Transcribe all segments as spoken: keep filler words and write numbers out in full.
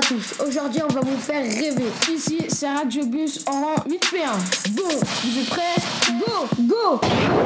tous, aujourd'hui on va vous faire rêver. Ici c'est Radio Bus en rang huit P un. Go, vous êtes prêts? Go, go!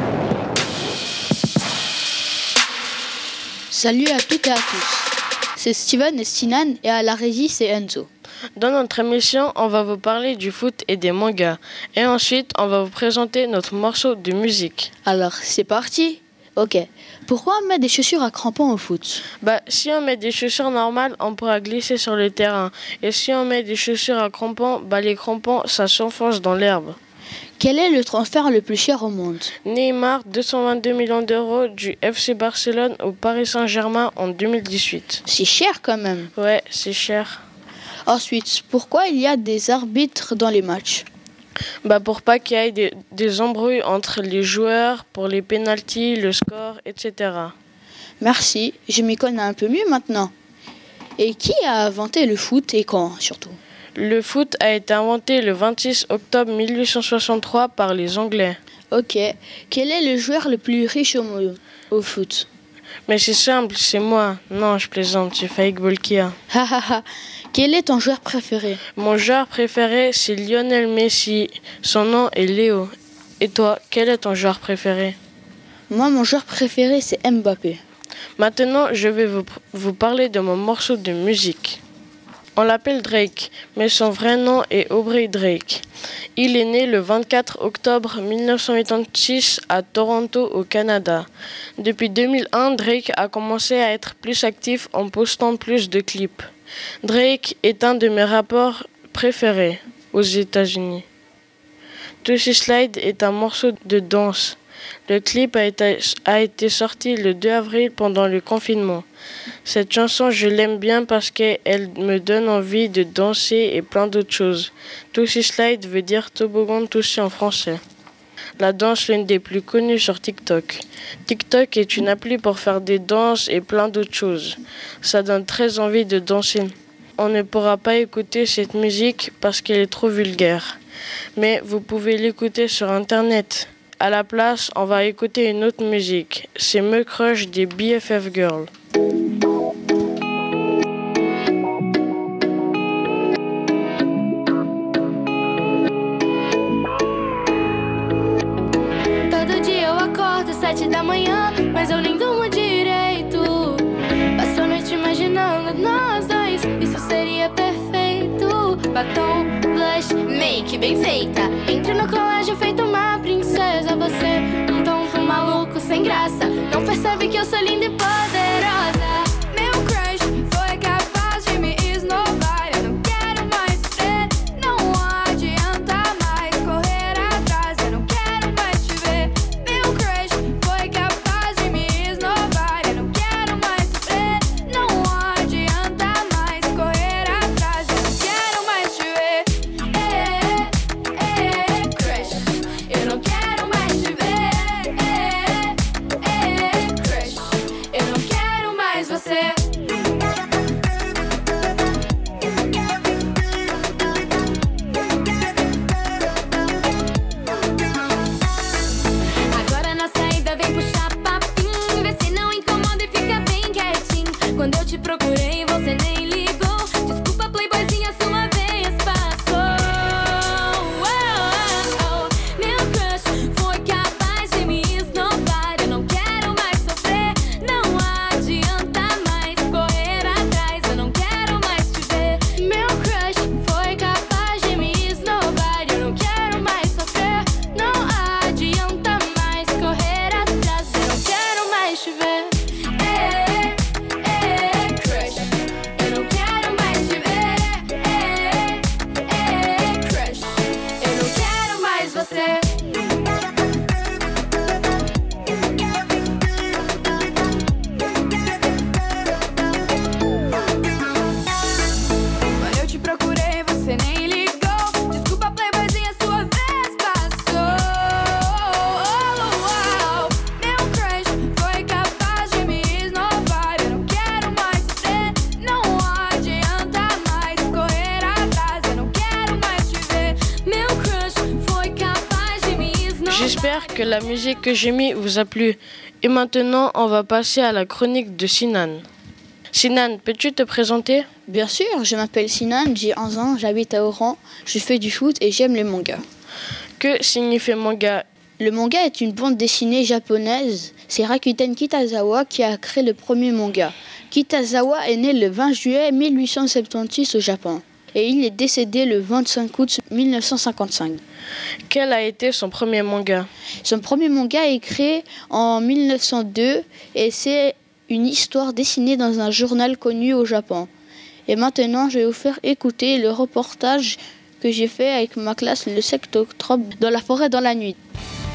Salut à toutes et à tous, c'est Steven et Sinan et à la régie c'est Enzo. Dans notre émission, on va vous parler du foot et des mangas. Et ensuite, on va vous présenter notre morceau de musique. Alors, c'est parti? Ok. Pourquoi on met des chaussures à crampons au foot? Bah, si on met des chaussures normales, on pourra glisser sur le terrain. Et si on met des chaussures à crampons, bah les crampons, ça s'enfonce dans l'herbe. Quel est le transfert le plus cher au monde? Neymar, deux cent vingt-deux millions d'euros du F C Barcelone au Paris Saint-Germain en deux mille dix-huit. C'est cher quand même. Ouais, c'est cher. Ensuite, pourquoi il y a des arbitres dans les matchs? Bah pour pas qu'il y ait des, des embrouilles entre les joueurs, pour les pénaltys, le score, et cetera. Merci, je m'y connais un peu mieux maintenant. Et qui a inventé le foot et quand surtout? Le foot a été inventé le vingt-six octobre mille huit cent soixante-trois par les Anglais. Ok, quel est le joueur le plus riche au, au foot? Mais c'est simple, c'est moi. Non, je plaisante, c'est Faik Bolkia. Hahaha. Quel est ton joueur préféré? Mon joueur préféré, c'est Lionel Messi. Son nom est Léo. Et toi, quel est ton joueur préféré? Moi, mon joueur préféré, c'est Mbappé. Maintenant, je vais vous, vous parler de mon morceau de musique. On l'appelle Drake, mais son vrai nom est Aubrey Drake. Il est né le vingt-quatre octobre mille neuf cent quatre-vingt-six à Toronto, au Canada. Depuis deux mille un, Drake a commencé à être plus actif en postant plus de clips. Drake est un de mes rappeurs préférés aux États-Unis. Tootsie Slide est un morceau de danse. Le clip a été, a été sorti le deux avril pendant le confinement. Cette chanson, je l'aime bien parce qu'elle me donne envie de danser et plein d'autres choses. Tootsie Slide veut dire toboggan de Tootsie en français. La danse, l'une des plus connues sur TikTok. TikTok est une appli pour faire des danses et plein d'autres choses. Ça donne très envie de danser. On ne pourra pas écouter cette musique parce qu'elle est trop vulgaire. Mais vous pouvez l'écouter sur Internet. À la place, on va écouter une autre musique. C'est Me Crush des B F F Girls. Todo dia eu acordo sete da manhã, mas eu nem durmo direito. Passo a noite imaginando nós dois, isso seria perfeito. Batom, blush, make bem feita. Entro no colégio feito uma princesa. Você, um tonto maluco sem graça. Não percebe que eu sou linda e poderosa. Meu crush foi capaz de me esnobar. Eu não quero mais sofrer. Não adianta mais correr atrás. Eu não quero mais te ver. Meu crush foi capaz de me esnobar. Eu não quero mais sofrer. Não adianta mais correr atrás. Eu não quero mais te ver. É, é, crush. Eu não quero mais te ver. É, é, crush. Eu não quero mais você. Agora na saída vem puxar papinho. Vê se não incomoda e fica bem quietinho. Quando eu te procurei você nem ligou. Desculpa playboyzinha, sua vez passou. Oh, oh, oh. Meu crush foi capaz de me esnobar. Eu não quero mais sofrer. Não adianta mais correr atrás. Eu não quero mais te ver. Meu crush foi capaz de me esnobar. Eu não quero mais sofrer. Não adianta mais correr atrás. Eu não quero mais te ver. É, é, crush. Eu não quero mais te ver. É, é, crush. Eu não quero mais você. Quando eu te procurei, você nem ligou. Desculpa, playboyzinha, sua vez passou. Oh, meu crush foi capaz de me esnobar. Eu não quero mais sofrer. Não adianta mais correr atrás. Eu não quero mais te ver. Meu crush foi capaz de me esnobar. J'espère que la musique que j'ai mise vous a plu. Et maintenant, on va passer à la chronique de Sinan. Sinan, peux-tu te présenter? Bien sûr, je m'appelle Sinan, j'ai onze ans, j'habite à Oran, je fais du foot et j'aime les mangas. Que signifie manga? Le manga est une bande dessinée japonaise. C'est Rakuten Kitazawa qui a créé le premier manga. Kitazawa est né le vingt juillet mille huit cent soixante-seize au Japon et il est décédé le vingt-cinq août mille neuf cent cinquante-cinq. Quel a été son premier manga? Son premier manga est créé en mille neuf cent deux et c'est une histoire dessinée dans un journal connu au Japon. Et maintenant, je vais vous faire écouter le reportage que j'ai fait avec ma classe le sept octobre dans la forêt dans la nuit.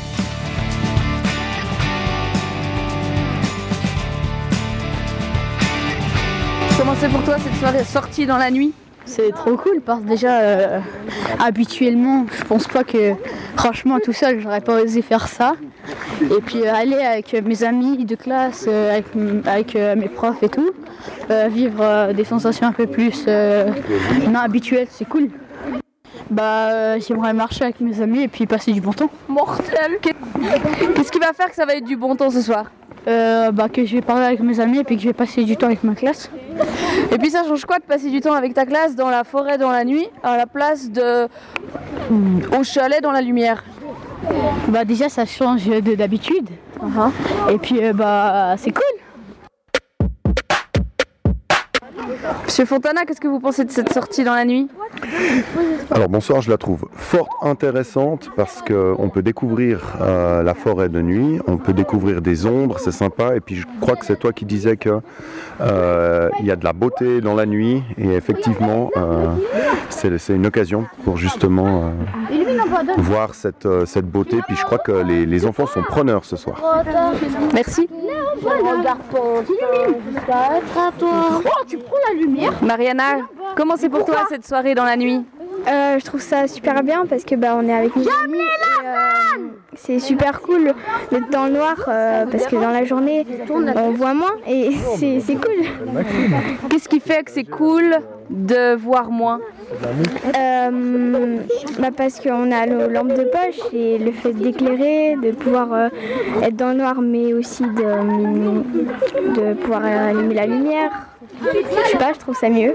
Comment c'est pour toi cette soirée sortie dans la nuit? C'est trop cool parce que déjà euh, habituellement je pense pas que franchement tout seul j'aurais pas osé faire ça. Et puis euh, aller avec mes amis de classe, euh, avec, avec euh, mes profs et tout, euh, vivre euh, des sensations un peu plus euh, non habituelles, c'est cool. Bah euh, j'aimerais marcher avec mes amis et puis passer du bon temps. Mortel. Qu'est-ce qui va faire que ça va être du bon temps ce soir? Euh, bah, que je vais parler avec mes amis et puis que je vais passer du temps avec ma classe. Et puis ça change quoi de passer du temps avec ta classe dans la forêt dans la nuit à la place de au chalet dans la lumière? Bah déjà ça change de d'habitude. Uh-huh. Et puis euh, bah c'est cool. Monsieur Fontana, qu'est-ce que vous pensez de cette sortie dans la nuit? Alors bonsoir, je la trouve fort intéressante parce qu'on peut découvrir euh, la forêt de nuit, on peut découvrir des ombres, c'est sympa. Et puis je crois que c'est toi qui disais qu'il euh, y a de la beauté dans la nuit. Et effectivement, euh, c'est, c'est une occasion pour justement euh, voir cette, euh, cette beauté. Puis je crois que les, les enfants sont preneurs ce soir. Merci. Oh, tu prends la lumière. Mariana, comment c'est pour toi cette soirée dans la nuit? Euh, je trouve ça super bien parce que bah, on est avec nos amis et euh, c'est super cool d'être dans le noir euh, parce que dans la journée on voit moins et c'est, c'est cool. Qu'est-ce qui fait que c'est cool de voir moins? euh, bah Parce qu'on a nos lampes de poche et le fait d'éclairer, de pouvoir euh, être dans le noir mais aussi de, de pouvoir allumer la lumière. Je sais pas, je trouve ça mieux.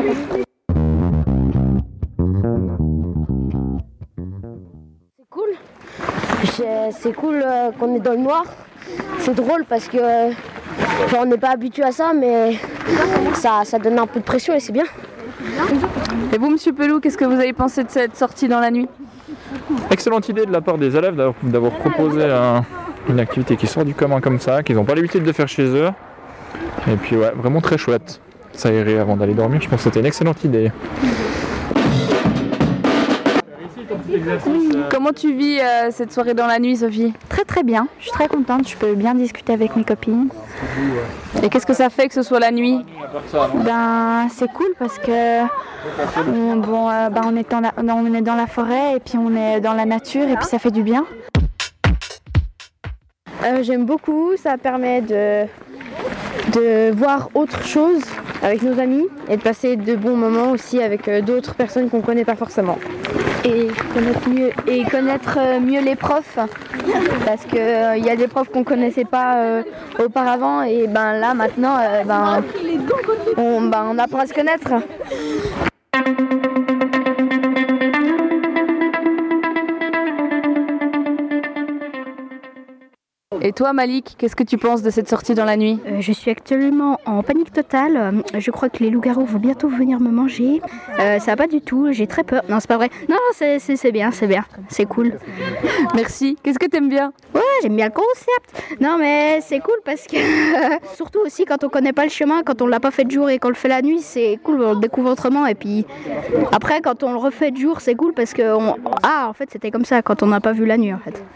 C'est cool. C'est cool euh, qu'on est dans le noir. C'est drôle parce que euh, genre, on n'est pas habitué à ça, mais ça, ça donne un peu de pression et c'est bien. Et vous, monsieur Pelou, qu'est-ce que vous avez pensé de cette sortie dans la nuit? Excellente idée de la part des élèves d'avoir, d'avoir proposé un, une activité qui sort du commun comme ça, qu'ils n'ont pas l'habitude de faire chez eux. Et puis ouais, vraiment très chouette. Ça irait avant d'aller dormir, je pense que c'était une excellente idée. Comment tu vis euh, cette soirée dans la nuit, Sophie? Très très bien, je suis très contente, je peux bien discuter avec mes copines. Et qu'est-ce que ça fait que ce soit la nuit? Ben c'est cool parce que on, bon, euh, ben, on, est dans la, on est dans la forêt et puis on est dans la nature et puis ça fait du bien. Euh, j'aime beaucoup, ça permet de, de voir autre chose avec nos amis et de passer de bons moments aussi avec euh, d'autres personnes qu'on ne connaît pas forcément. Et connaître mieux, et connaître mieux les profs parce qu'il euh, y a des profs qu'on ne connaissait pas euh, auparavant et ben là maintenant euh, ben, on, ben, on apprend à se connaître. Et toi, Malik, qu'est-ce que tu penses de cette sortie dans la nuit? euh, Je suis actuellement en panique totale. Euh, je crois que les loups-garous vont bientôt venir me manger. Euh, ça va pas du tout, j'ai très peur. Non, c'est pas vrai. Non, c'est, c'est, c'est bien, c'est bien. C'est cool. Merci. Qu'est-ce que t'aimes bien? Ouais, j'aime bien le concept. Non, mais c'est cool parce que... surtout aussi quand on connaît pas le chemin, quand on l'a pas fait de jour et qu'on le fait la nuit, c'est cool, on le découvre autrement. Et puis après, quand on le refait de jour, c'est cool parce que... On... Ah, en fait, c'était comme ça quand on n'a pas vu la nuit, en fait.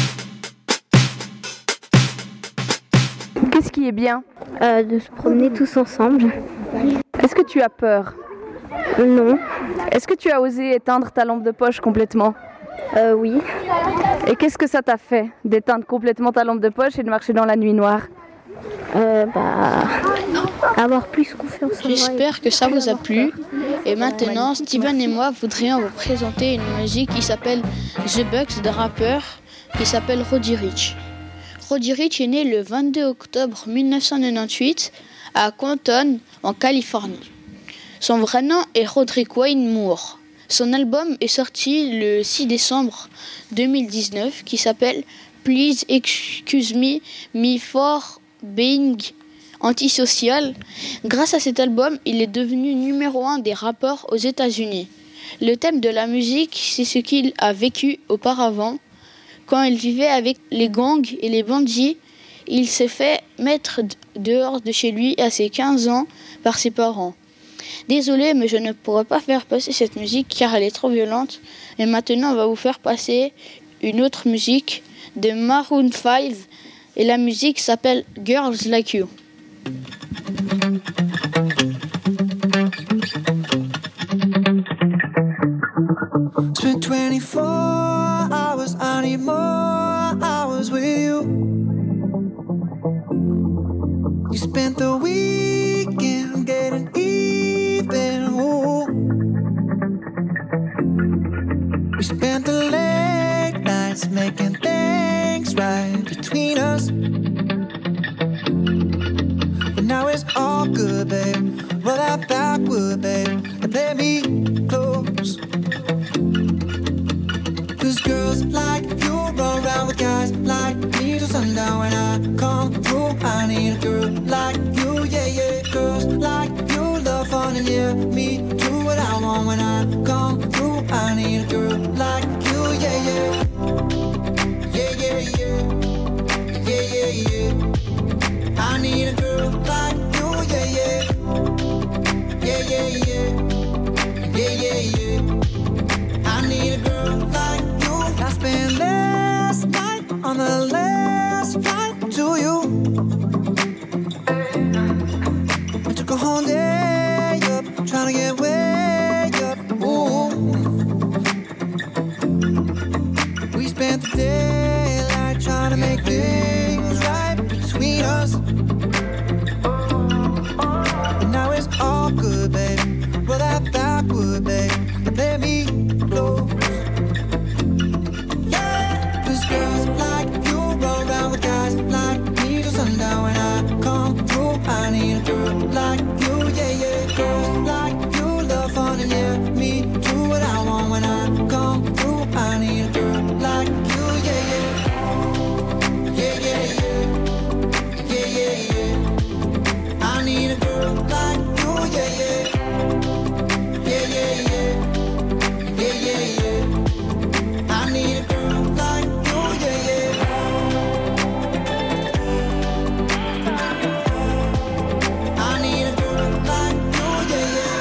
Qu'est-ce qui est bien? Euh, de se promener tous ensemble. Est-ce que tu as peur? Non. Est-ce que tu as osé éteindre ta lampe de poche complètement? Euh, oui. Et qu'est-ce que ça t'a fait d'éteindre complètement ta lampe de poche et de marcher dans la nuit noire? Euh, bah, avoir plus confiance en moi. J'espère que ça vous a plu. Et maintenant, Steven et moi voudrions vous présenter une musique qui s'appelle The Bucks d'un rappeur qui s'appelle Roddy Ricch. Roddy Ricch est né le vingt-deux octobre mille neuf cent quatre-vingt-dix-huit à Compton, en Californie. Son vrai nom est Roderick Wayne Moore. Son album est sorti le six décembre deux mille dix-neuf qui s'appelle Please Excuse Me, Me for Being Antisocial. Grâce à cet album, il est devenu numéro un des rappeurs aux États-Unis. Le thème de la musique, c'est ce qu'il a vécu auparavant. Quand il vivait avec les gangs et les bandits, il s'est fait mettre dehors de chez lui à ses quinze ans par ses parents. Désolé, mais je ne pourrais pas faire passer cette musique car elle est trop violente. Et maintenant, on va vous faire passer une autre musique de Maroon five. Et la musique s'appelle Girls Like You. Spent twenty-four hours, I need more hours with you. You spent the weekend getting even. Ooh. We spent the late nights making things right between us. But now it's all good, babe. Roll that backward, babe, and play me close. Cause girls like you run around with guys like me till sundown. When I come through, I need a girl like you, yeah, yeah. Girls like you love fun and yeah, me do what I want. When I come through, I need a girl like you, yeah, yeah. Yeah, yeah, yeah. Yeah, yeah, yeah. I need a girl like you, yeah, yeah. Yeah, yeah, yeah. Yeah, yeah, yeah. I need a girl like you. I spent last night on the last flight to you. I took a whole day up, trying to get way up. Ooh. We spent the daylight trying to make things right between us. But now it's all good, babe. Roll that backward, babe, and let me close. Yeah, cause girls like you roll around with guys like me till sundown. When I come through, I need a girl like you, yeah, yeah. Girls like you love fun and yeah, me do what I want. When I come through, I need a girl like you, yeah, yeah. Yeah, yeah, yeah. Yeah, yeah, yeah. I need a girl like you, yeah, yeah. Yeah, yeah, yeah. Yeah, yeah, yeah. I need a girl like you, yeah, yeah. I need a girl like you, yeah, yeah.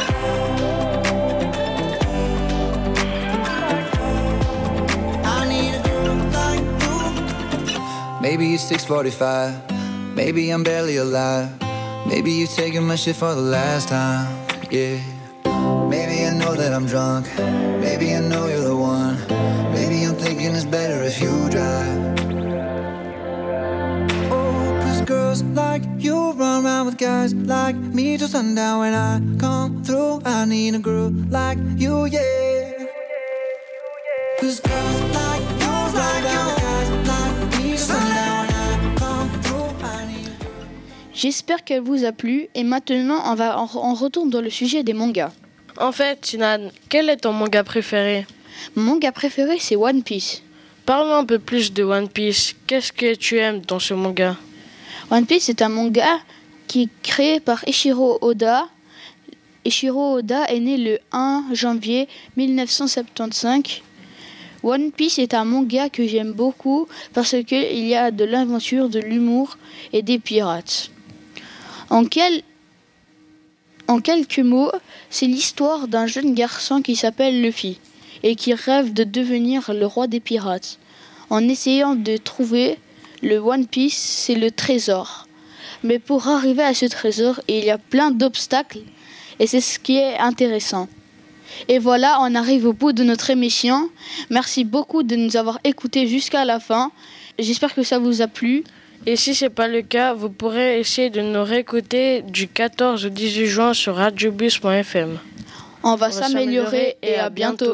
I need a girl like you. Maybe it's six forty-five. Maybe I'm barely alive. Maybe you're taking my shit for the last time, yeah. Maybe I know that I'm drunk. Maybe I know you're the one. Maybe I'm thinking it's better if you drive. Oh, cause girls like you run around with guys like me till sundown. When I come through, I need a girl like you, yeah. Cause girls like you run around with guys like me till sundown. When I come through, I need a girl. J'espère qu'elle vous a plu et maintenant on, va, on, on retourne dans le sujet des mangas. En fait, Sinan, quel est ton manga préféré? Mon manga préféré, c'est One Piece. Parle-moi un peu plus de One Piece. Qu'est-ce que tu aimes dans ce manga? One Piece est un manga qui est créé par Eiichiro Oda. Eiichiro Oda est né le un janvier mille neuf cent soixante-quinze. One Piece est un manga que j'aime beaucoup parce qu'il y a de l'aventure, de l'humour et des pirates. En quel En quelques mots, c'est l'histoire d'un jeune garçon qui s'appelle Luffy et qui rêve de devenir le roi des pirates. En essayant de trouver le One Piece, c'est le trésor. Mais pour arriver à ce trésor, il y a plein d'obstacles et c'est ce qui est intéressant. Et voilà, on arrive au bout de notre émission. Merci beaucoup de nous avoir écoutés jusqu'à la fin. J'espère que ça vous a plu. Et si ce n'est pas le cas, vous pourrez essayer de nous réécouter du quatorze au dix-huit juin sur radiobus point f m. On va, On va s'améliorer et à bientôt.